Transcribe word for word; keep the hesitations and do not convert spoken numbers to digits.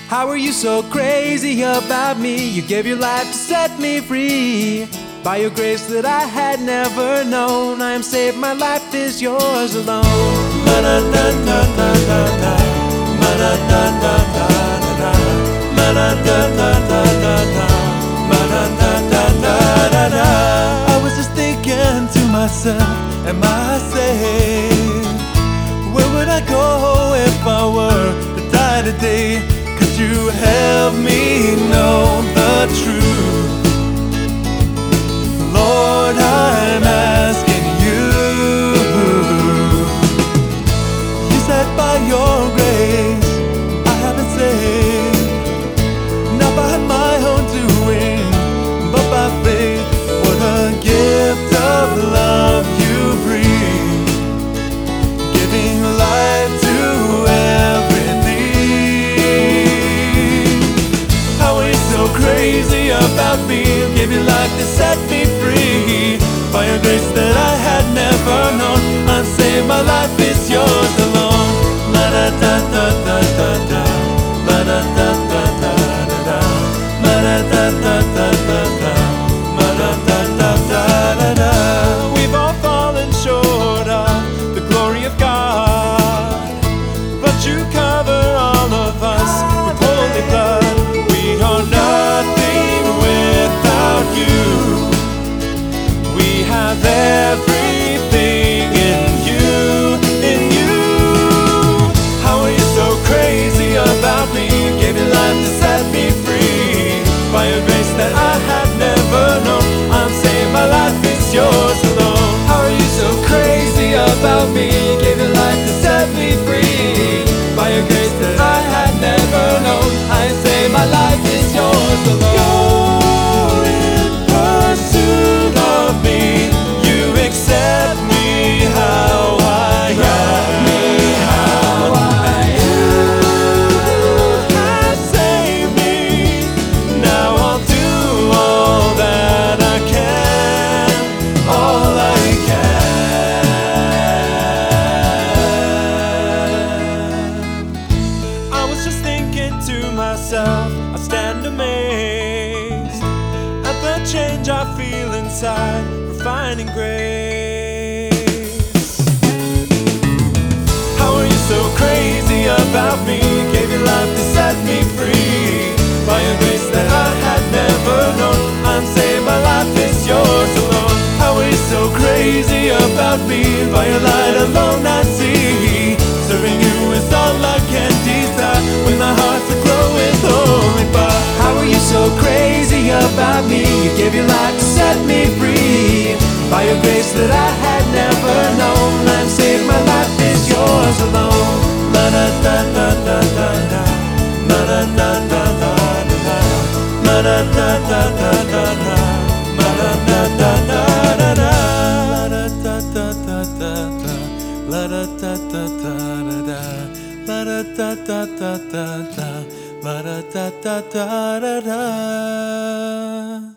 How are you so crazy about me? You gave your life to set me free. By your grace that I had never known, I am saved, my life is yours alone. La da da da da da da, la da da da da da, la da da da da da da, la da da da da da da. I was just thinking to myself, am I saved? Where would I go if I were to die today? Could you help me know the truth? Lord, I'm asking you. You said by your grace I have been saved, not by my own doing, but by faith. What a gift of love you bring, giving life to everything. How are you so crazy about me? Give your life to set me free. By your grace that I had never known, I'm saved, my life is yours alone. La da da da da da da, la da da da da da da, la da da da da da da, la da da da da da. We've all fallen short of the glory of God, but you cover all of us with holy blood. We are nothing without you. We have everything in you, in you. How are you so crazy about me? Gave your life to set me free. By your grace that I had never known, I'm saved, my life is yours alone. How are you so crazy about me? Gave your life to set me free. By your grace that I had never known, I'm saved, my life is yours alone. You're in pursuit of me. You accept me how I am. Me how I am. You have saved me. Now I'll do all that I can, all I can. I was just thinking to myself, I stand amazed at the change I feel inside, refining grace. How are you so crazy about me? Gave your life to set me free. By your grace that I had never known, I'm saved, my life is yours alone. How are you so crazy about me? By your light alone I see. Serving you is all I can desire, when my heart's aglow with holy fire. How are you so crazy about me? You gave your life to set me free. By your grace that I had never known, I'm saved, my life is yours alone. La da da da da da da, la da da da da da, la da da da da da da, la da da da da da da, la da da da da da, la da da da da da, la da da da da da, la da da da da da.